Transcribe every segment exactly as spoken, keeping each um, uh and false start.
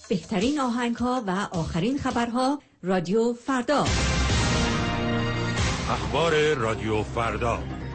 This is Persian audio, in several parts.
بهترین آهنگ‌ها و آخرین خبرها رادیو فردا. اخبار رادیو فردا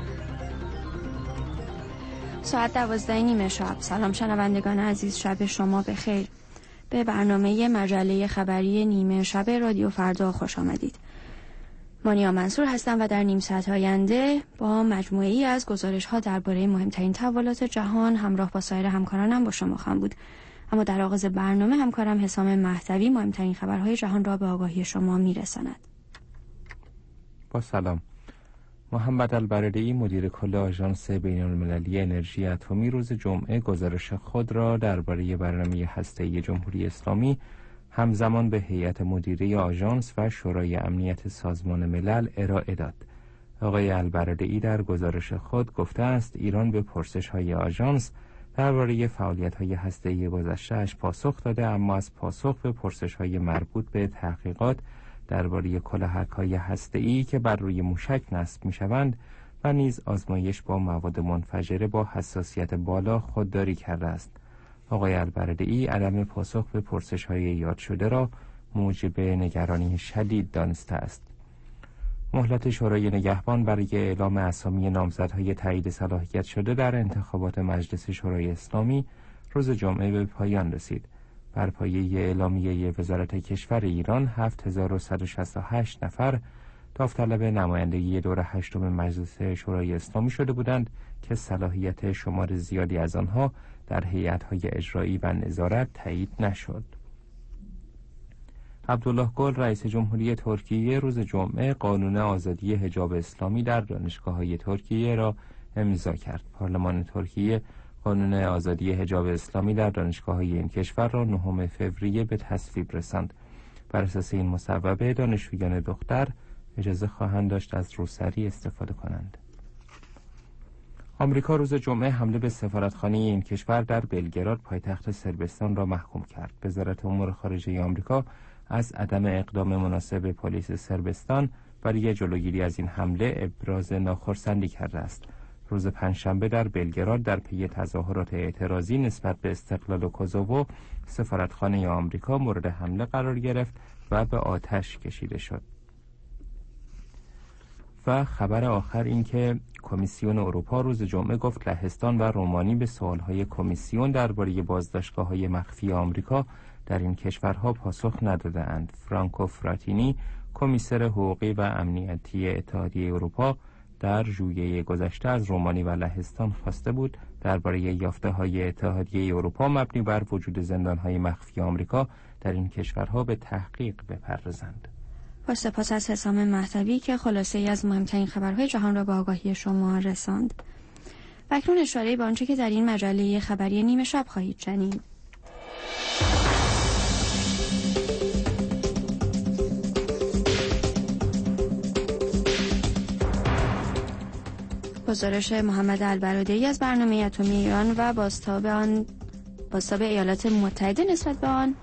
ساعت دوازده نیمه شب. سلام شنوندگان عزیز، شب شما بخیر. به برنامه مجله خبری نیمه شب رادیو فردا خوش آمدید. مانیا منصور هستم و در نیم ساعت آینده با مجموعه‌ای از گزارش‌ها درباره مهمترین تحولات جهان همراه با سایر همکارانم با شما خواهم بود. اما در آغاز برنامه همکارم حسام مهدوی مهمترین خبرهای جهان را به آگاهی شما میرساند. با سلام. محمد البرادعی مدیر کل آژانس بین‌المللی انرژی اتمی روز جمعه گزارش خود را درباره برنامه هسته‌ای جمهوری اسلامی همزمان به هیئت مدیره آژانس و شورای امنیت سازمان ملل ارائه داد. آقای البرادعی در گزارش خود گفته است ایران به پرسش‌های آژانس درباره فعالیت‌های هسته‌ای گذشته‌اش پاسخ داده، اما از پاسخ به پرسش‌های مربوط به تحقیقات درباره کلاهک‌های هسته‌ای که بر روی موشک نصب می‌شوند و نیز آزمایش با مواد منفجره با حساسیت بالا خودداری کرده است. آقای البرادعی عدم پاسخ به پرسش‌های یاد شده را موجب نگرانی شدید دانسته است. مهلت شورای نگهبان برای اعلام اسامی نامزدهای تایید صلاحیت شده در انتخابات مجلس شورای اسلامی روز جمعه به پایان رسید. بر پایه اعلامیه وزارت کشور ایران هفت هزار و صد و شصت و هشت نفر داوطلب نمایندگی دور هشتم مجلس شورای اسلامی شده بودند که صلاحیت شمار زیادی از آنها در هیئت‌های اجرایی و نظارت تایید نشد. عبدالله گل رئیس جمهوری ترکیه روز جمعه قانون آزادی حجاب اسلامی در دانشگاه‌های ترکیه را امضا کرد. پارلمان ترکیه قانون آزادی حجاب اسلامی در دانشگاه‌های این کشور را نهم فوریه به تصویب رساند. بر اساس این مصوبه دانشجویان دختر اجازه خواهند داشت از روسری استفاده کنند. آمریکا روز جمعه حمله به سفارتخانه این کشور در بلگراد پایتخت صربستان را محکوم کرد. وزارت امور خارجه آمریکا از عدم اقدام مناسب پلیس صربستان برای جلوگیری از این حمله ابراز ناخرسندی کرده است. روز پنجشنبه در بلگراد در پی تظاهرات اعتراضی نسبت به استقلال کوزوو سفارتخانه آمریکا مورد حمله قرار گرفت و به آتش کشیده شد. و خبر آخر این که کمیسیون اروپا روز جمعه گفت لهستان و رومانی به سوالهای کمیسیون درباره بازداشتگاه‌های مخفی آمریکا در این کشورها پاسخ نداده‌اند. فرانکو فراتینی کمیسر حقوقی و امنیتی اتحادیه اروپا در ژوئیه گذشته از رومانی و لهستان خواسته بود درباره یافته‌های اتحادیه اروپا مبنی بر وجود زندان‌های مخفی آمریکا در این کشورها به تحقیق بپردازند. با سپاس از حسام مهدوی که خلاصه ای از مهمترین خبرهای جهان را به آگاهی شما رساند. و اکنون اشاره به آنچه که در این مجله خبری نیمه شب خواهید شنید. گزارش محمد البرادعی از برنامه اتمی ایران و بازتاب آن بازتاب ایالات متحده نسبت به آن،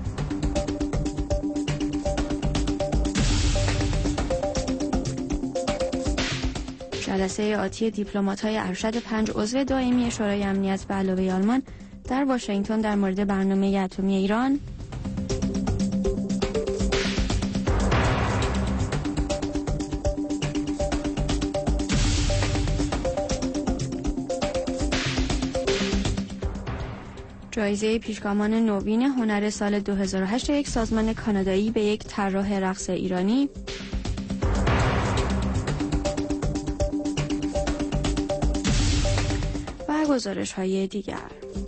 جلسه آتی دیپلمات‌های ارشد پنج عضو دائمی شورای امنیت به علاوه آلمان در واشنگتن در مورد برنامه اتمی ایران، جایزه پیشگامان نوین هنر سال دو هزار و هشت یک سازمان کانادایی به یک طراح رقص ایرانی و گزارش‌های دیگر.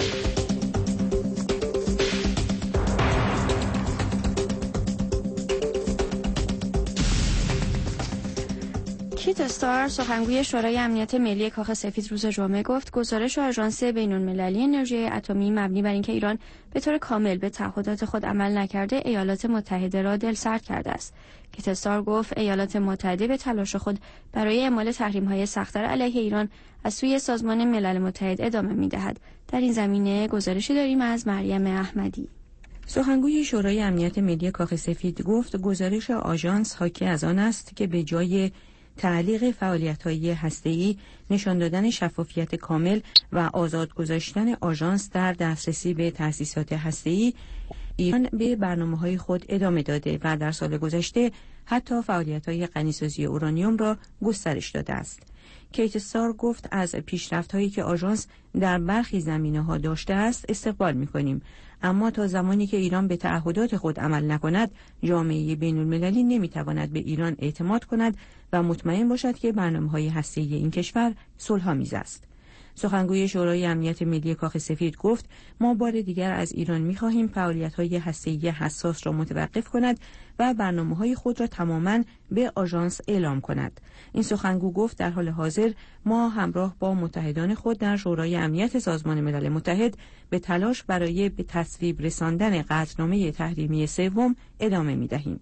کیت استار سخنگوی شورای امنیت ملی کاخ سفید روز جمعه گفت گزارش آژانس بین‌المللی انرژی اتمی مبنی بر اینکه ایران به طور کامل به تعهدات خود عمل نکرده ایالات متحده را دلسرد کرده است. کیت استار گفت ایالات متحده به تلاش خود برای اعمال تحریم‌های سخت‌تر علیه ایران از سوی سازمان ملل متحد ادامه می‌دهد. در این زمینه گزارشی داریم از مریم احمدی. سخنگوی شورای امنیت ملی کاخ سفید گفت گزارش آژانس حاکی از آن است که به جای تعلیق فعالیت‌های هسته‌ای نشان دادن شفافیت کامل و آزاد گذاشتن آژانس در دسترسی به تأسیسات هسته‌ای، ایران به برنامه‌های خود ادامه داده و در سال گذشته حتی فعالیت‌های غنیسازی اورانیوم را گسترش داده است. کیت استار گفت از پیشرفت‌هایی که آژانس در برخی زمینه‌ها داشته است استقبال می‌کنیم، اما تا زمانی که ایران به تعهدات خود عمل نکند، جامعه بین‌المللی نمی‌تواند به ایران اعتماد کند و مطمئن باشد که برنامه‌های هسته‌ای این کشور صلح‌آمیز است. سخنگوی شورای امنیت ملی کاخ سفید گفت ما بار دیگر از ایران می‌خواهیم فعالیت‌های هسته‌ای حساس را متوقف کند و برنامه‌های خود را تماماً به آژانس اعلام کند. این سخنگو گفت در حال حاضر ما همراه با متحدان خود در شورای امنیت سازمان ملل متحد به تلاش برای به تصویب رساندن قطعنامه تحریمی سوم ادامه می‌دهیم.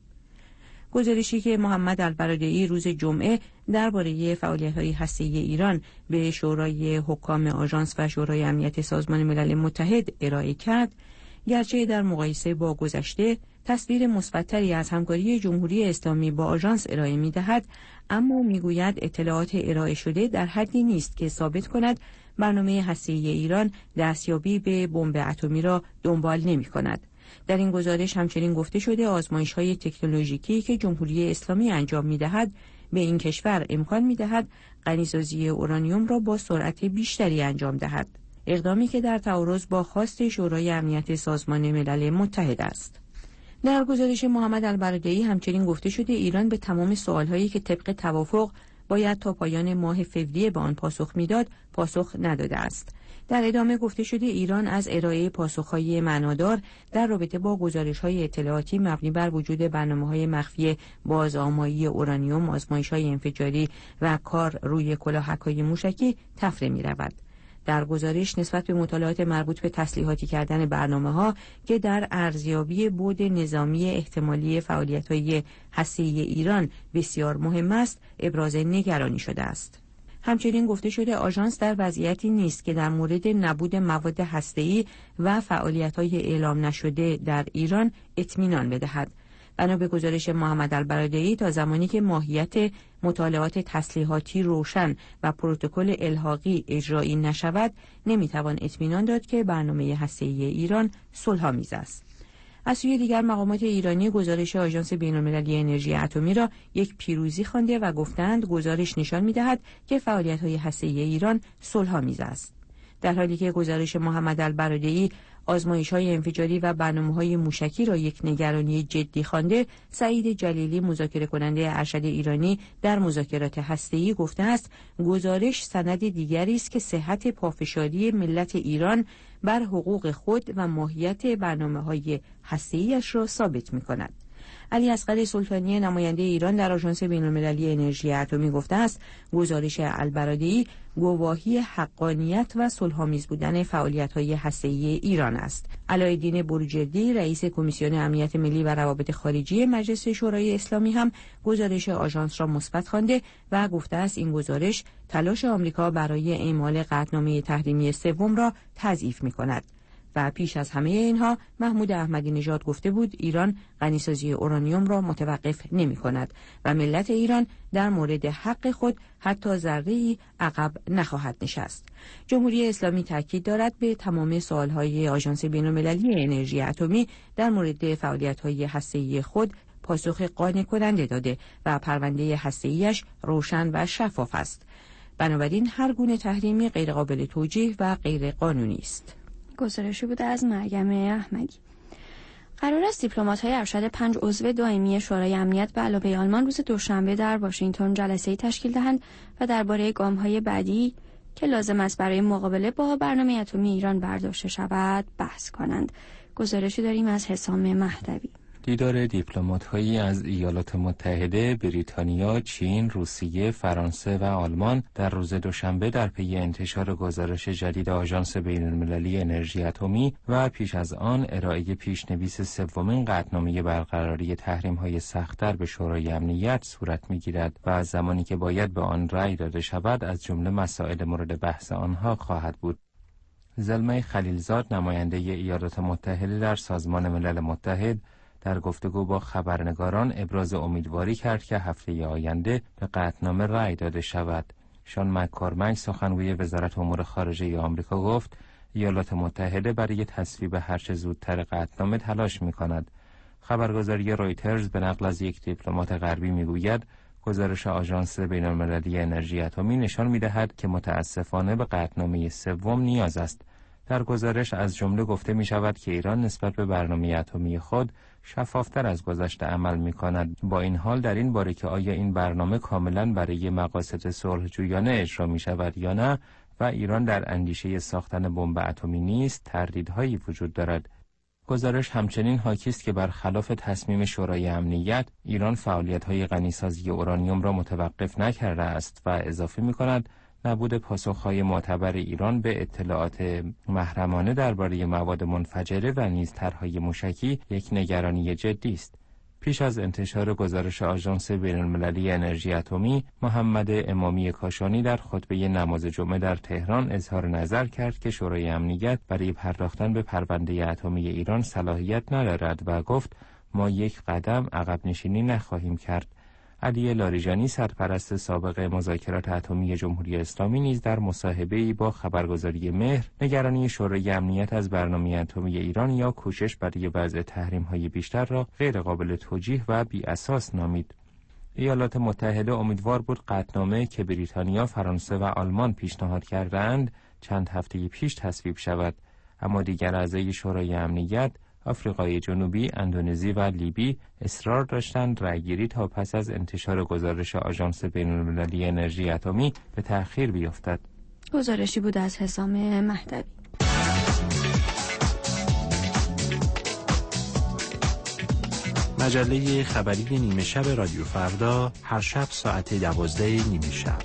گزارشی که محمد البرادعی روز جمعه درباره فعالیت‌های هسته‌ای ایران به شورای حکام آژانس و شورای امنیت سازمان ملل متحد ارائه کرد، گرچه در مقایسه با گذشته تصویر مثبت‌تری از همکاری جمهوری اسلامی با آژانس ارائه می‌دهد، اما می‌گوید اطلاعات ارائه شده در حدی نیست که ثابت کند برنامه هسته‌ای ایران دستیابی به بمب اتمی را دنبال نمی‌کند. در این گزارش همچنین گفته شده آزمایش‌های تکنولوژیکی که جمهوری اسلامی انجام می‌دهد به این کشور امکان می‌دهد غنیسازی اورانیوم را با سرعت بیشتری انجام دهد، اقدامی که در تعارض با خواست شورای امنیت سازمان ملل متحد است. در گزارش محمد البرادعی همچنین گفته شده ایران به تمام سوال‌هایی که طبق توافق باید تا پایان ماه فوریه به آن پاسخ می‌داد پاسخ نداده است. در ادامه گفته شده ایران از ارائه پاسخ‌های معنادار در رابطه با گزارش‌های اطلاعاتی مبنی بر وجود برنامه‌های مخفی بازآمایی اورانیوم، آزمایش‌های انفجاری و کار روی کلاهک‌های موشکی تفره می‌رود. در گزارش نسبت به مطالعات مربوط به تسلیحاتی کردن برنامه‌ها که در ارزیابی بعد نظامی احتمالی فعالیت‌های هسته‌ای ایران بسیار مهم است، ابراز نگرانی شده است. همچنین گفته شده آژانس در وضعیتی نیست که در مورد نبود مواد هسته‌ای و فعالیت‌های اعلام نشده در ایران اطمینان بدهد. بنا به گزارش محمد البرادعی تا زمانی که ماهیت مطالعات تسلیحاتی روشن و پروتکل الحاقی اجرایی نشود، نمیتوان اطمینان داد که برنامه هسته‌ای ایران صلح‌آمیز است. از سوی دیگر مقامات ایرانی گزارش آژانس بین‌المللی انرژی اتمی را یک پیروزی خوانده و گفتند گزارش نشان می‌دهد که فعالیت‌های هسته‌ای ایران صلح‌آمیز است. در حالی که گزارش محمد البرادعی آزمایش‌های انفجاری و برنامه‌های موشکی را یک نگرانی جدی خوانده، سعید جلیلی مذاکره کننده ارشد ایرانی در مذاکرات هسته‌ای گفته است گزارش سند دیگری است که صحت پافشاری ملت ایران بر حقوق خود و ماهیت برنامه‌های هسته‌ای‌اش را ثابت می‌کند. علی اصغر سلطانی نماینده ایران در آژانس بین‌المللی انرژی اتمی گفته است گزارش البرادعی گواهی حقانیت و صلح‌آمیز بودن فعالیت‌های هسته‌ای ایران است. علایالدین بروجردی رئیس کمیسیون امنیت ملی و روابط خارجی مجلس شورای اسلامی هم گزارش آژانس را مثبت خوانده و گفته است این گزارش تلاش آمریکا برای اعمال قطعنامه تحریمی سوم را تضعیف می‌کند. و پیش از همه اینها محمود احمدی نژاد گفته بود ایران غنیسازی اورانیوم را متوقف نمی کند و ملت ایران در مورد حق خود حتی ذره‌ای عقب نخواهد نشست. جمهوری اسلامی تاکید دارد به تمام سوالهای آژانس بین‌المللی انرژی اتمی در مورد فعالیت‌های هسته‌ای خود پاسخ قانع کننده داده و پرونده هسته‌ایش روشن و شفاف است. بنابراین هر گونه تحریمی غیرقابل توجیه و غیر قانونی است. گزارشی بوده از مریم احمدی. قرار است دیپلمات‌های ارشد پنج عضو دائمی شورای امنیت به علاوه آلمان روز دوشنبه در واشنگتن جلسه‌ای تشکیل دهند و درباره گام‌های بعدی که لازم است برای مقابله با برنامه اتمی ایران برداشته شود بحث کنند. گزارشی داریم از حسام مهدوی. دیدار دیپلمات‌هایی از ایالات متحده، بریتانیا، چین، روسیه، فرانسه و آلمان در روز دوشنبه در پی انتشار گزارش جدید آژانس بین‌المللی انرژی اتمی و پیش از آن ارائه پیشنویس سومین قطعنامه برقراری تحریم‌های سخت‌تر به شورای امنیت صورت می‌گیرد و از زمانی که باید به آن رأی داده شود از جمله مسائل مورد بحث آنها خواهد بود. زلمه خلیلزاد نماینده ایالات متحده در سازمان ملل متحد در گفتگو با خبرنگاران ابراز امیدواری کرد که هفته آینده به قطعنامه رأی داده شود. شان مک‌کورمک سخنگوی وزارت امور خارجه آمریکا گفت ایالات متحده برای تصویب هرچه زودتر قطعنامه تلاش می‌کند. خبرگزاری رویترز به نقل از یک دیپلمات غربی می‌گوید گزارش آژانس بین‌المللی انرژی اتمی نشان می‌دهد که متأسفانه به قطعنامه سوم نیاز است. در گزارش از جمله گفته می‌شود که ایران نسبت به برنامه اتمی خود شفافتر از گذشته عمل می‌کند. با این حال در این باره که آیا این برنامه کاملاً برای مقاصد صلح‌جویانه اجرا می‌شود یا نه و ایران در اندیشه ساختن بمب اتمی نیست، تردیدهایی وجود دارد. گزارش همچنین حاکی است که برخلاف تصمیم شورای امنیت، ایران فعالیت‌های غنیسازی اورانیوم را متوقف نکرده است و اضافه می‌کند نبود پاسخ‌های معتبر ایران به اطلاعات محرمانه درباره مواد منفجره و نیز طرح‌های موشکی یک نگرانی جدی است. پیش از انتشار گزارش آژانس بین‌المللی انرژی اتمی، محمد امامی کاشانی در خطبه نماز جمعه در تهران اظهار نظر کرد که شورای امنیت برای پرداختن به پرونده اتمی ایران صلاحیت ندارد و گفت ما یک قدم عقب نشینی نخواهیم کرد. علی لاریجانی سرپرست سابق مذاکرات اتمی جمهوری اسلامی نیز در مصاحبه‌ای با خبرگزاری مهر نگرانی شورای امنیت از برنامه اتمی ایران یا کوشش برای وضع تحریم‌های بیشتر را غیر قابل توجیه و بی اساس نامید. ایالات متحده امیدوار بود قطعنامه که بریتانیا، فرانسه و آلمان پیشنهاد کردند چند هفته پیش تصویب شود، اما دیگر اعضای شورای امنیت آفریقای جنوبی، اندونزی و لیبی اصرار داشتند رأیگیری تا پس از انتشار گزارش آژانس بین‌المللی انرژی اتمی به تأخیر بیفتد. گزارشی بود از حسام مهدوی. مجله خبری نیمه شب رادیو فردا هر شب ساعت دوازده نیمه شب.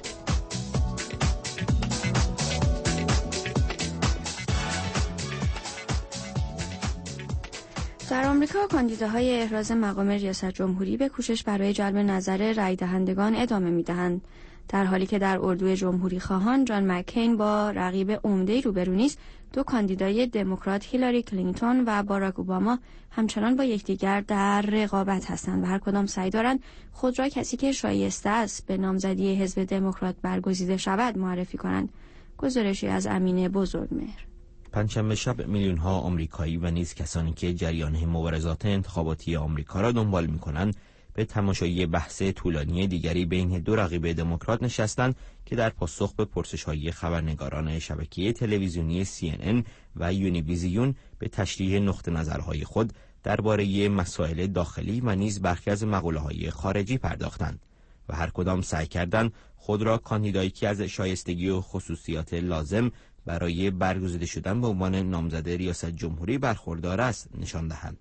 در آمریکا کاندیداهای احراز مقام ریاست جمهوری به کوشش برای جلب نظر رای دهندگان ادامه می‌دهند، در حالی که در اردوی جمهوری خواهان جان مکین با رقیب عمده‌ای روبرو نیست. دو کاندیدای دموکرات هیلاری کلینتون و باراک اوباما همچنان با یکدیگر در رقابت هستند و هر کدام سعی دارند خود را کسی که شایسته است به نامزدی حزب دموکرات برگزیده شود معرفی کنند. گزارشی از امینه بزرگمهر. پنجشنبه شب میلیون‌ها آمریکایی و نیز کسانی که جریان مبارزات انتخاباتی آمریکا را دنبال می‌کنند به تماشای بحث طولانی دیگری بین دو رقیب دموکرات نشستند که در پاسخ به پرسش‌های خبرنگاران شبکه تلویزیونی سی ان ان و یونیویزیون به تشریح نقطه نظرهای خود درباره مسائل داخلی و نیز برخی از مقوله‌های خارجی پرداختند و هر کدام سعی کردند خود را کاندیدایی که از شایستگی و خصوصیات لازم برای برگزیده شدن به عنوان نامزد ریاست جمهوری برخوردار است نشان دهند.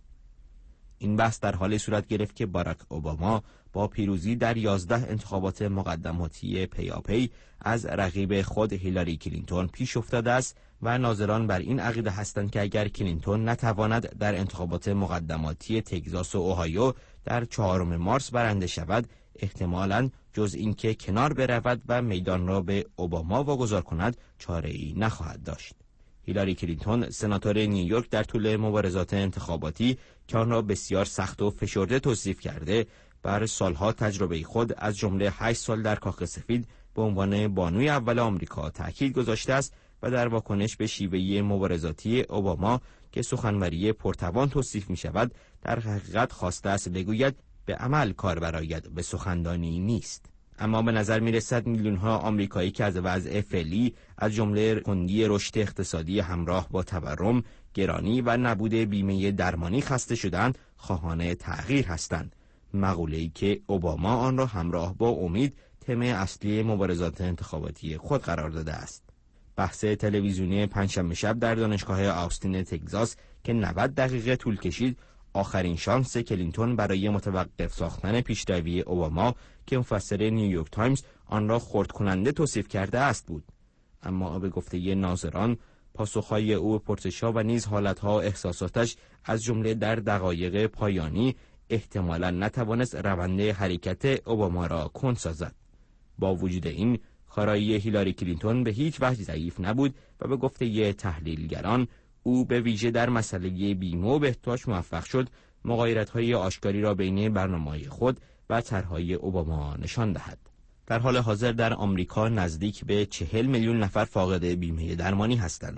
این بحث در حال صورت گرفت که باراک اوباما با پیروزی در یازده انتخابات مقدماتی پیاپی از رقیب خود هیلاری کلینتون پیش افتاده است و ناظران بر این عقیده هستند که اگر کلینتون نتواند در انتخابات مقدماتی تگزاس و اوهایو در چهارم مارس برنده شود، احتمالاً جز اینکه کنار برود و میدان را به اوباما واگذار کند چاره‌ای نخواهد داشت. هیلاری کلینتون سناتور نیویورک در طول مبارزات انتخاباتی که آن را بسیار سخت و فشرده توصیف کرده، بر سالها تجربه خود از جمله هشت سال در کاخ سفید به عنوان بانوی اول آمریکا تاکید گذاشته است و در واکنش به شیوه مبارزاتی اوباما که سخنوری پرتوان توصیف می شود، در حقیقت خواسته است بگوید به عمل کار برآید، به سخنرانی نیست. اما به نظر می رسد میلیون ها آمریکایی که از وضع فعلی از جمله کندی رشد اقتصادی همراه با تورم، گرانی و نبود بیمه درمانی خسته شدند، خواهان تغییر هستند. مقوله‌ای که اوباما آن را همراه با امید تم اصلی مبارزات انتخاباتی خود قرار داده است. بحث تلویزیونی پنجشنبه شب در دانشگاه آستین تگزاس که نود دقیقه طول کشید، آخرین شانس کلینتون برای متوقف ساختن پیشروی اوباما که مفسر نیویورک تایمز آن را خرد کننده توصیف کرده است بود. اما به گفته ناظران، پاسخهای او به پرسش‌ها و نیز حالتها و احساساتش از جمله در دقایق پایانی احتمالاً نتوانست روند حرکت اوباما را کند سازد. با وجود این، کارایی هیلاری کلینتون به هیچ وجه ضعیف نبود و به گفته تحلیلگران او به ویژه در مسئله بیمه و بهداشت موفق شد مغایرت‌های آشکاری را بین برنامه‌های خود و طرح‌های اوباما نشان دهد. در حال حاضر در آمریکا نزدیک به چهل میلیون نفر فاقد بیمه درمانی هستند،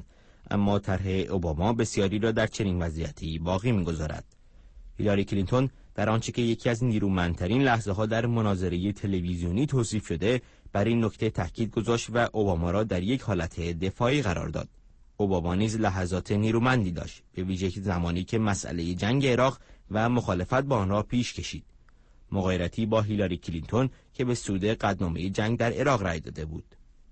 اما طرح اوباما بسیاری را در چنین وضعیتی باقی می‌گذارد. هیلاری کلینتون در آنچه که یکی از نیرومندترین لحظه‌ها در مناظره تلویزیونی توصیف شده، بر این نکته تاکید گذاشت و اوباما را در یک حالت دفاعی قرار داد. اوباما نیز لحظات نیرومندی داشت، به ویژه زمانی که مسئله جنگ عراق و مخالفت با آن را پیش کشید. مغایرتی با هیلاری کلینتون که به سود قطعنامه جنگ در عراق رأی داده بود.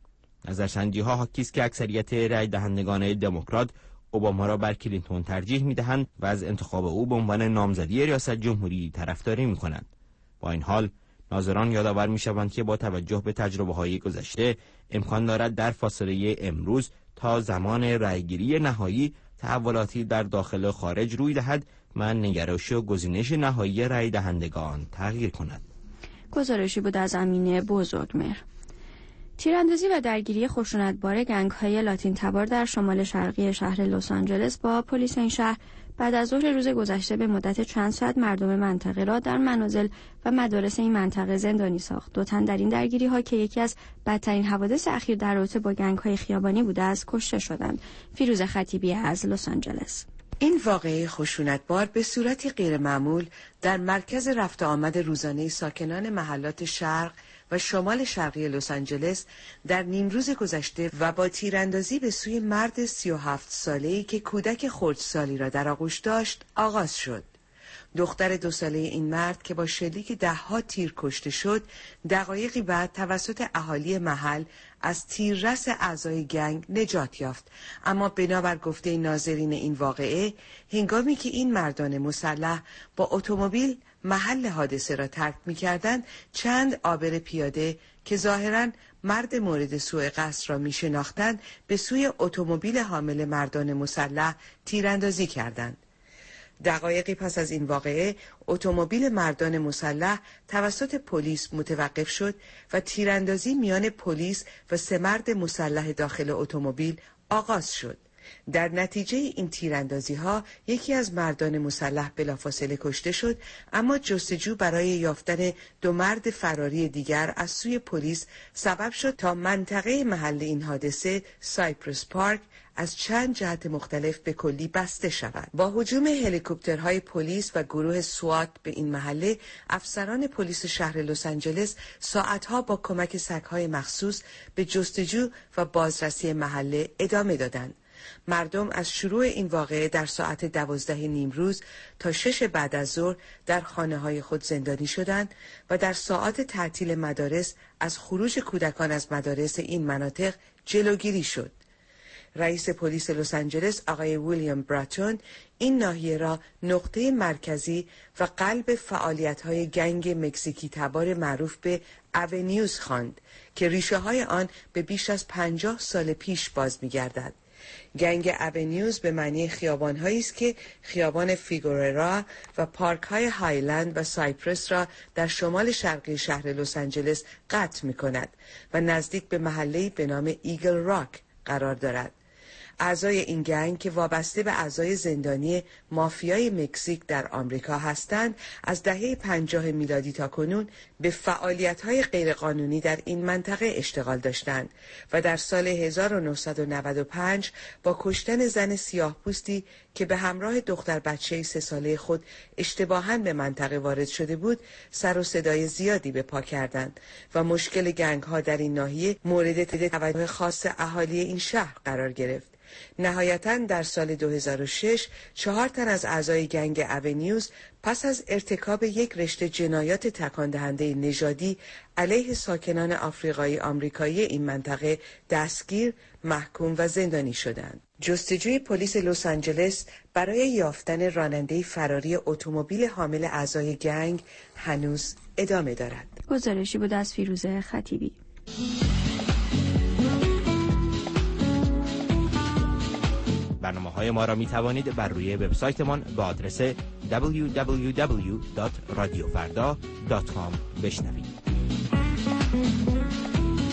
نظرسنجی‌ها حاکی است که اکثریت رأی دهندگان دموکرات اوباما را بر کلینتون ترجیح می‌دهند و از انتخاب او به عنوان نامزدی ریاست جمهوری طرفداری می‌کنند. با این حال ناظران یادآور می‌شوند که با توجه به تجربه‌های گذشته امکان دارد در فاصله امروز تا زمان رأیگیری نهایی تحولاتی در داخل و خارج روی دهد و نگرش و گزینش نهایی رأی دهندگان تغییر کند. گزارشی بود از امینه بزرگمهر. تیراندازی و درگیری خشونتبار گنگ‌های لاتین تبار در شمال شرقی شهر لس آنجلس با پلیس این شهر بعد از ظهر روز گذشته به مدت چند ساعت مردم منطقه را در منازل و مدارس این منطقه زندانی ساخت. دو تن در این درگیری‌ها که یکی از بدترین حوادث اخیر در رابطه با گنگ‌های خیابانی بوده است کشته شدند. فیروزه خطیبی از لس آنجلس. این واقعه خشونتبار به صورتی غیرمعمول در مرکز رفت آمد روزانه ساکنان محلات شرق و شمال شرقی لس آنجلس در نیمروز گذشته و با تیراندازی به سوی مرد سی و هفت ساله‌ای که کودک خردسالی را در آغوش داشت آغاز شد. دختر دو ساله این مرد که با شلیک ده‌ها تیر کشته شد، دقایقی بعد توسط اهالی محل از تیررس اعضای گنگ نجات یافت. اما بنابر گفته ناظرین این واقعه، هنگامی که این مردان مسلح با اتومبیل محل حادثه را ترک می‌کردند، چند عابر پیاده که ظاهراً مرد مورد سوء قصد را می‌شناختند، به سوی اتومبیل حامل مردان مسلح تیراندازی کردند. دقایقی پس از این واقعه اتومبیل مردان مسلح توسط پلیس متوقف شد و تیراندازی میان پلیس و سه مرد مسلح داخل اتومبیل آغاز شد. در نتیجه این تیراندازی ها یکی از مردان مسلح بلافاصله کشته شد، اما جستجو برای یافتن دو مرد فراری دیگر از سوی پلیس سبب شد تا منطقه محل این حادثه، سایپرس پارک، از چند جهت مختلف به کلی بسته شود. با هجوم هلیکوپترهای پلیس و گروه سوات به این محله، افسران پلیس شهر لس آنجلس ساعتها با کمک سگ‌های مخصوص به جستجو و بازرسی محله ادامه دادند. مردم از شروع این واقعه در ساعت دوازده نیمروز تا شش بعد از ظهر در خانه‌های خود زندانی شدند و در ساعات تعطیل مدارس از خروج کودکان از مدارس این مناطق جلوگیری شد. رئیس پلیس لس آنجلس آقای ویلیام براتون این ناحیه را نقطه مرکزی و قلب فعالیت‌های گنگ مکزیکی تبار معروف به اونیوز خواند که ریشه‌های آن به بیش از پنجاه سال پیش باز می‌گردد. گنگ اونیوز به معنی خیابان‌هایی است که خیابان فیگوررا و پارک‌های هایلند و سایپرس را در شمال شرقی شهر لس آنجلس قطع می‌کند و نزدیک به محله‌ای به نام ایگل راک قرار دارد. اعضای این گنگ که وابسته به اعضای زندانی مافیای مکزیک در آمریکا هستند، از دهه پنجاه میلادی تا کنون به فعالیت‌های غیرقانونی در این منطقه اشتغال داشتند و در سال هزار و نهصد و نود و پنج با کشتن زن سیاه‌پوستی که به همراه دختر بچه‌ای سه ساله خود اشتباهاً به منطقه وارد شده بود، سر و صدای زیادی به پا کردند و مشکل گنگ‌ها در این ناحیه مورد توجه خاص اهالی این شهر قرار گرفت. نهایتاً در سال دو هزار و شش چهار تن از اعضای گنگ اونیوز پس از ارتکاب یک رشته جنایات تکان دهنده نژادی علیه ساکنان آفریقایی آمریکایی این منطقه دستگیر، محکوم و زندانی شدند. جستجوی پلیس لس آنجلس برای یافتن راننده فراری اتومبیل حامل اعضای گنگ هنوز ادامه دارد. گزارشی بود از فیروزه خطیبی. برنامه‌های ما را می توانید بر روی وبسایتمان با آدرس دبلیو دبلیو دبلیو دات رادیو فردا دات کام بشنوید.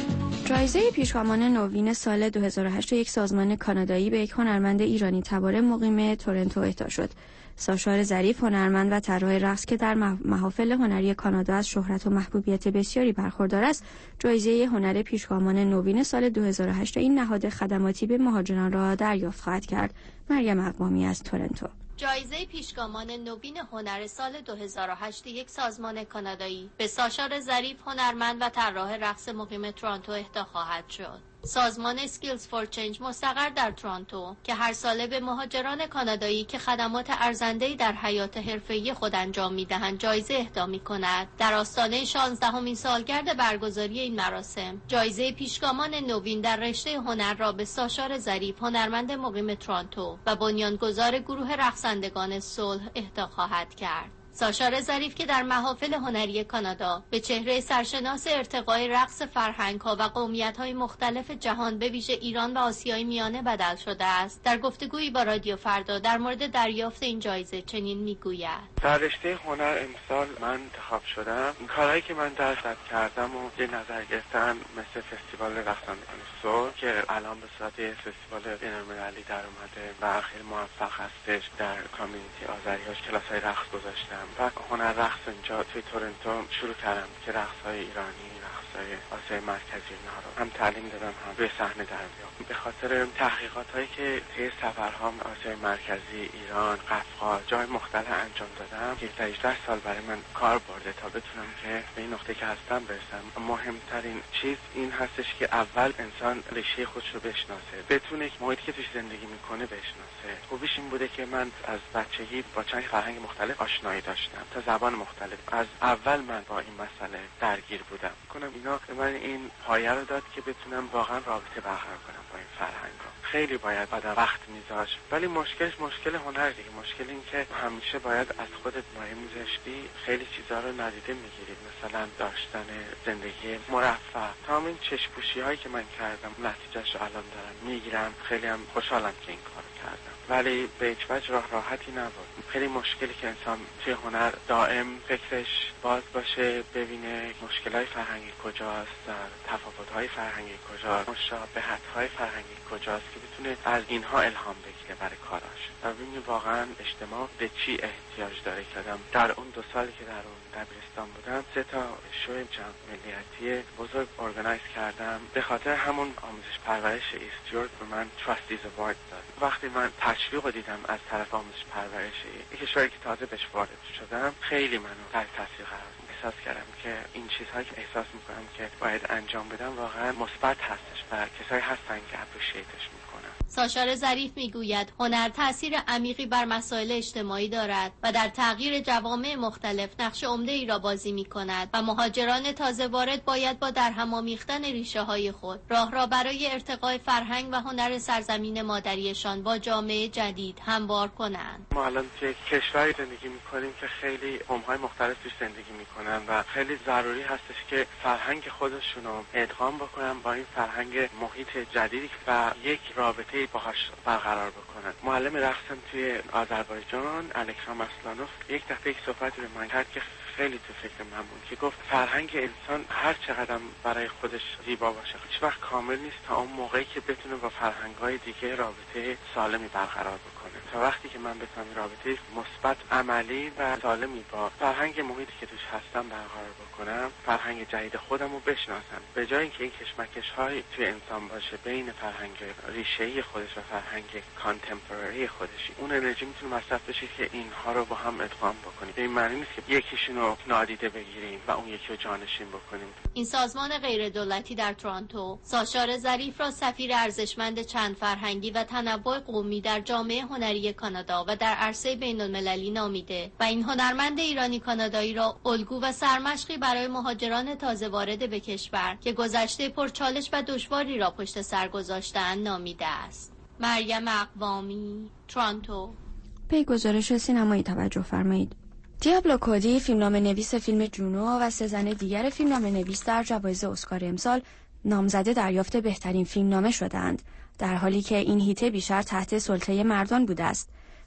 جایزه پیشگامان نوین سال دو هزار و هشت یک سازمان کانادایی به یک هنرمند ایرانی تبار مقیم تورنتو اهدا شد. ساشار ظریف، هنرمند و طراح رقص که در محافل هنری کانادا از شهرت و محبوبیت بسیاری برخوردار است، جایزه هنر پیشگامان نوین سال دو هزار و هشت این نهاد خدماتی به مهاجران را دریافت خواهد کرد. مریم اقوامی از تورنتو. جایزه پیشگامان نوین هنر سال دو هزار و هشت یک سازمان کانادایی به ساشار ظریف، هنرمند و طراح رقص مقیم تورنتو اهدا خواهد شد. سازمان اسکیلز فور چنج مستقر در تورنتو که هر ساله به مهاجران کانادایی که خدمات ارزنده‌ای در حیات حرفه‌ای خود انجام می‌دهند جایزه اهدا می‌کند. در آستانه شانزدهمین سالگرد برگزاری این مراسم، جایزه پیشگامان نوین در رشته هنر را به ساشار ظریف، هنرمند مقیم تورنتو و بنیانگذار گروه رقصندگان صلح اهدا خواهد کرد. ساشار ظریف که در محافل هنری کانادا به چهره سرشناس ارتقای رقص فرهنگ‌ها و قومیت‌های مختلف جهان به ویژه ایران و آسیای میانه بدل شده است، در گفتگویی با رادیو فردا در مورد دریافت این جایزه چنین می‌گوید: در رشته هنر امسال من انتخاب شدم. کارهایی که من درست کردم و به نظر گرفتن مثل فستیوال رقصندگان صلح که الان به صورت فستیوال بین‌المللی در اومده و خیلی موفق هستش. در کامیونیتی آذری‌هاش کلاس‌های رقص گذاشتم و هنر رقص اینجا توی تورنتو شروع کردم که رقص‌های ایرانی، رقص‌های آسیای مرکزی اینها رو هم تعلیم دادم، هم روی صحنه در بیام. به خاطر تحقیقات‌هایی که طی سفرهام آسیای مرکزی، ایران، قفقاز، جای مختلف انجام دادم که هجده سال برای من کار برده تا بتونم که به این نقطه که هستم برسم. مهمترین چیز این هستش که اول انسان ریشه خودش رو بشناسه، بتونه محیطی که توش زندگی میکنه بشناسه. خوبیش این بوده که من از بچگی با چند فرهنگ مختلف آشنایی داشتم، تا زبان مختلف. از اول من با این مسئله درگیر بودم. کنم اینا به من این پایه رو داد که بتونم واقعا رابطه برقرار کنم با این فرهنگ‌ها. خیلی باید آدم وقت میذاشت، ولی مشکلش مشکل هنر دیگه. مشکل این که همیشه باید از خودت مایه میذاشتی، خیلی چیزا رو نادیده میگیری، مثلا داشتن زندگی مرفه. تمام این چشم‌پوشی هایی که من کردم نتیجهش رو الان دارم میگیرم. خیلی هم خوشحالم که این کارو کردم، ولی به هیچ وجه راه راحتی نبود. خیلی مشکلی که انسان توی هنر دائم فکرش باز باشه، ببینه مشکلای فرهنگی کجاست، تفاوت‌های فرهنگی کجاست، مشابهت‌های فرهنگی کجاست، که بتونه از اینها الهام بگیره برای کاراش و ببینه واقعا اجتماع به چی احتیاج داره. کردم در اون دو سالی که در اون دبیرستان بودم سه تا شو جمع ملیتی بزرگ ارگانایز کردم. به خاطر همون آموزش پرورش ایستیورد به من تراستیز اوارد داد. وقتی من تشویق دیدم از طرف آموزش پرورش یک کشوری که تازه بهش وارد شدم، خیلی منو تحت تاثیر قرار داد. احساس کردم که این چیزهایی که احساس میکنم که باید انجام بدم واقعا مثبت هستش و کسایی هستن که اپریشیتش میکنن. ساشار ظریف میگوید هنر تأثیر عمیقی بر مسائل اجتماعی دارد و در تغییر جوامع مختلف نقش عمده‌ای را بازی می‌کند و مهاجران تازه وارد باید با درهم آمیختن ریشه‌های خود راه را برای ارتقای فرهنگ و هنر سرزمین مادریشان با جامعه جدید هموار کنند. ما الان توی کشوری زندگی می‌کنیم که خیلی قوم‌های مختلف توش زندگی می‌کنن و خیلی ضروری هستش که فرهنگ خودشون رو ادغام بکنن با این فرهنگ محیط جدیدی و یک رابطه باهاش برقرار بکنن. معلم رقصم توی آذربایجان الکرام اسلانوف یک دفعه یک صحبتی به من کرد که خیلی تو فکر من بود، که گفت فرهنگ انسان هر چقدر برای خودش زیبا باشه هیچ وقت کامل نیست تا اون موقعی که بتونه با فرهنگ‌های دیگه رابطه سالمی برقرار بکنه. تا وقتی که من بتونم رابطه مثبت، عملی و سالمی با فرهنگ محیطی که توش هستم برقرار بکنم، فرهنگ جدید خودم رو بشناسم، به جای اینکه این کشمکش‌های توی انسان باشه بین فرهنگ ریشه‌ای خودش و فرهنگ کانتمپرری خودش، اون انرژی میتونه مصرف بشه که اینها رو با هم ادغام بکنیم. این معنی نیست که یکیشون رو نادیده بگیریم و اون یکی رو جانشین بکنیم. این سازمان غیر دولتی در تورنتو ساشار ظریف را سفیر ارزشمند چند فرهنگی و تنوع قومی در جامعه هنری کانادا و در عرصه بین‌المللی نامیده و این هنرمند ایرانی کانادایی را الگو و سرمشقی برای مهاجران تازه وارد به کشور که گذشته پرچالش و دشواری را پشت سر گذاشته‌اند نامیده است. مریم اقوامی، تورنتو. به گزارش سینمایی توجه فرمایید. دیابلو کودی، فیلمنامه نویس فیلم جونو و سه زن دیگر فیلمنامه نویس در جوایز اسکار امسال نامزده دریافت بهترین فیلمنامه شدند، در حالی که این هیته بیشتر تحت سلطه مردان بوده است.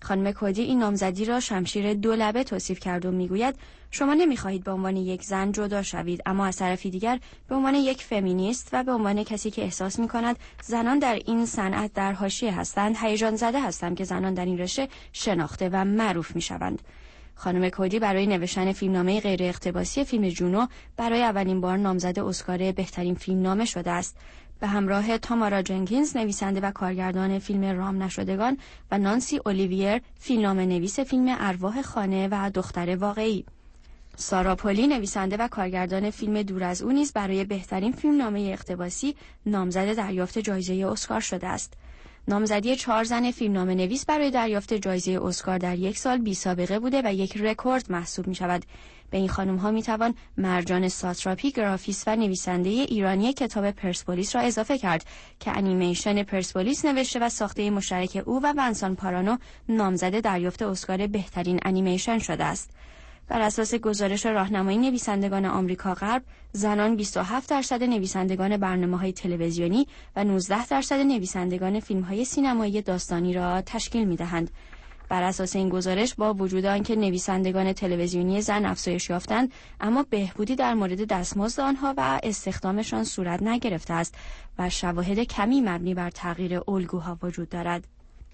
خانم کودی این نامزدی را شمشیر دولبه توصیف کرد و میگوید شما نمیخواهید به عنوان یک زن جدا شوید، اما از طرفی دیگر به عنوان یک فمینیست و به عنوان کسی که احساس میکند زنان در این صنعت در حاشیه هستند، هیجان زده هستم که زنان در این رشته شناخته و معروف میشوند. خانم کودی برای نوشتن فیلمنامه غیر اقتباسی فیلم جونو برای اولین بار نامزد اسکار بهترین فیلمنامه شده است. به همراه تامارا جنکینز نویسنده و کارگردان فیلم رام نشدگان و نانسی اولیویر فیلمنامه نویس فیلم ارواح خانه و دختر واقعی. سارا پولی نویسنده و کارگردان فیلم دور از او نیز برای بهترین فیلمنامه اقتباسی نامزد دریافت جایزه اسکار شده است. نامزدی چهار زن فیلمنامه نویس برای دریافت جایزه اسکار در یک سال بی سابقه بوده و یک رکورد محسوب می شود. به این خانم ها می توان مرجان ساتراپی، گرافیست و نویسنده ایرانی کتاب پرسپولیس را اضافه کرد که انیمیشن پرسپولیس نوشته و ساخته مشترک او و ونسان پارانو نامزد دریافت اسکار بهترین انیمیشن شده است. بر اساس گزارش راهنمایی نویسندگان آمریکا غرب، زنان بیست و هفت درصد نویسندگان برنامه‌های تلویزیونی و نوزده درصد نویسندگان فیلم‌های سینمایی داستانی را تشکیل می‌دهند. بر اساس این گزارش با وجود آنکه نویسندگان تلویزیونی زن افزایش یافتند، اما بهبودی در مورد دستمزد آنها و استخدامشان صورت نگرفته است و شواهد کمی مبنی بر تغییر الگوها وجود دارد.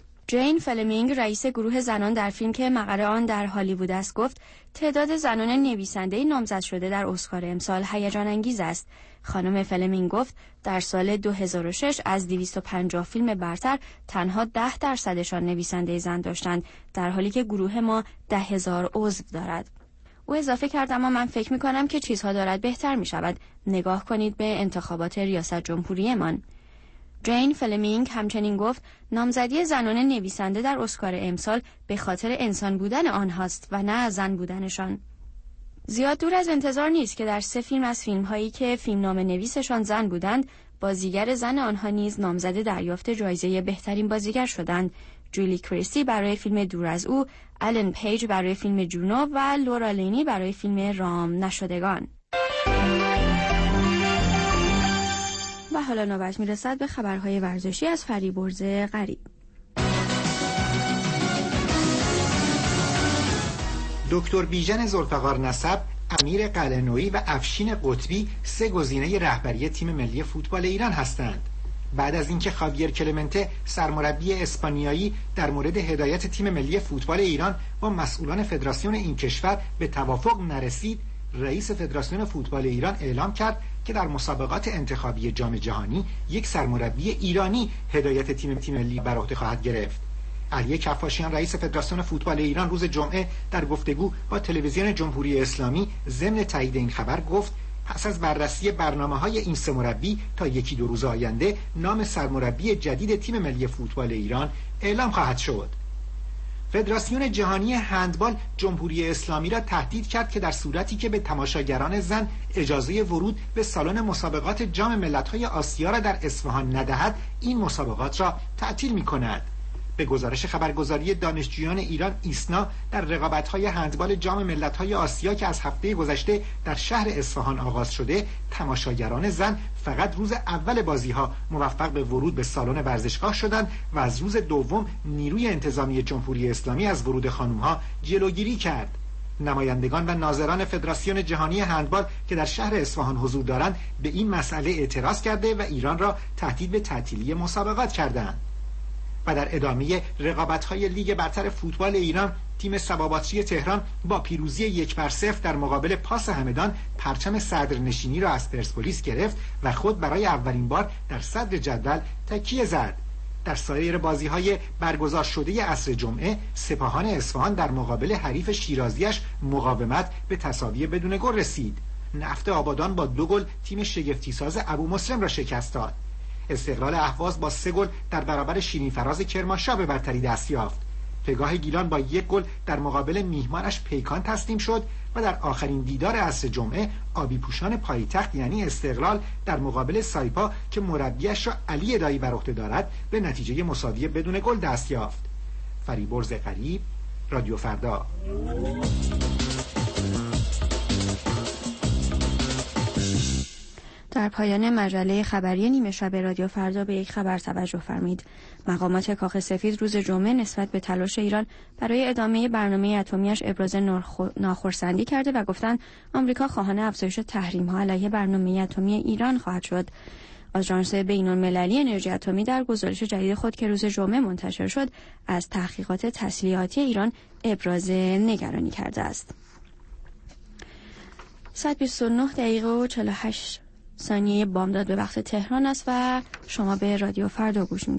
جین فلمینگ رئیس گروه زنان در فیلم که مقر آن در هالیوود است گفت تعداد زنان نویسنده نامزد شده در اسکار امسال هیجان انگیز است. خانم فلمینگ گفت در سال دو هزار و شش از دویست و پنجاه فیلم برتر تنها ده درصدشان نویسنده زن داشتند، در حالی که گروه ما ده هزار عضو دارد. او اضافه کرد اما من فکر می کنم که چیزها دارد بهتر می شود. نگاه کنید به انتخابات ریاست جمهوری من. جین فلمینگ همچنین گفت نامزدی زنان نویسنده در اسکار امسال به خاطر انسان بودن آنهاست و نه زن بودنشان. زیاد دور از انتظار نیست که در سه فیلم از فیلم‌هایی که فیلمنامه نویسشان زن بودند، بازیگر زن آنها نیز نامزد دریافت جایزه بهترین بازیگر شدند. جولی کریستی برای فیلم دور از او، آلن پیج برای فیلم جونو و لورا لینی برای فیلم رام نشدگان. و حالا نوبت میرسد به خبرهای ورزشی از فریبرز غریب. دکتر بیژن ذوالفقار نسب، امیر قلعه‌نویی و افشین قطبی سه گزینه رهبری تیم ملی فوتبال ایران هستند. بعد از اینکه خاویر کلمنته سرمربی اسپانیایی در مورد هدایت تیم ملی فوتبال ایران با مسئولان فدراسیون این کشور به توافق نرسید، رئیس فدراسیون فوتبال ایران اعلام کرد که در مسابقات انتخابی جام جهانی یک سرمربی ایرانی هدایت تیم تیم ملی بر عهده خواهد گرفت. علی کفاشیان رئیس فدراسیون فوتبال ایران روز جمعه در گفتگو با تلویزیون جمهوری اسلامی ضمن تایید این خبر گفت پس از بررسی برنامه‌های این سه مربی تا یکی دو روز آینده نام سرمربی جدید تیم ملی فوتبال ایران اعلام خواهد شد. فدراسیون جهانی هندبال جمهوری اسلامی را تهدید کرد که در صورتی که به تماشاگران زن اجازه ورود به سالن مسابقات جام ملت‌های آسیا را در اصفهان ندهد، این مسابقات را تعطیل می‌کند. به گزارش خبرگزاری دانشجویان ایران ایسنا، در رقابت‌های هندبال جام ملت‌های آسیا که از هفته گذشته در شهر اصفهان آغاز شده، تماشاگران زن فقط روز اول بازی‌ها موفق به ورود به سالن ورزشگاه شدند و از روز دوم نیروی انتظامی جمهوری اسلامی از ورود خانم‌ها جلوگیری کرد. نمایندگان و ناظران فدراسیون جهانی هندبال که در شهر اصفهان حضور دارند به این مسئله اعتراض کرده و ایران را تهدید به تعطیلی مسابقات کردند. و در ادامه رقابت‌های لیگ برتر فوتبال ایران، تیم سباباتری تهران با پیروزی یک بر صفر در مقابل پاس همدان پرچم صدرنشینی را از پرسپولیس گرفت و خود برای اولین بار در صدر جدول تکیه زد. در سایر بازی‌های برگزار شده عصر جمعه، سپاهان اصفهان در مقابل حریف شیرازیش مقاومت به تساوی بدون گل رسید. نفت آبادان با دو گل تیم شگفتی‌ساز ابو مسلم را شکست داد. استقلال اهواز با سه گل در برابر شیرین فراز کرمانشاه به برتری دست یافت. پگاه گیلان با یک گل در مقابل میهمانش پیکان تسلیم شد و در آخرین دیدار عصر جمعه آبی پوشان پایتخت یعنی استقلال در مقابل سایپا که مربیش را علی دایی بر عهده دارد به نتیجه مساوی بدون گل دست یافت. فریبرز غریب، رادیو فردا. در پایان مجله خبری نیمه شب رادیو فردا به یک خبر توجه فرمایید. مقامات کاخ سفید روز جمعه نسبت به تلاش ایران برای ادامه برنامه اتمیش ابراز ناخرسندی کرده و گفتند آمریکا خواهان افزایش تحریم‌ها علیه برنامه اتمی ایران خواهد شد. آژانس بین‌المللی انرژی اتمی در گزارش جدید خود که روز جمعه منتشر شد از تحقیقات تسلیحاتی ایران ابراز نگرانی کرده است. ساعت بیست و نه دقیقه و چهل و هشت ثانیه بامداد به وقت تهران است و شما به رادیو فردا گوش می‌کنید.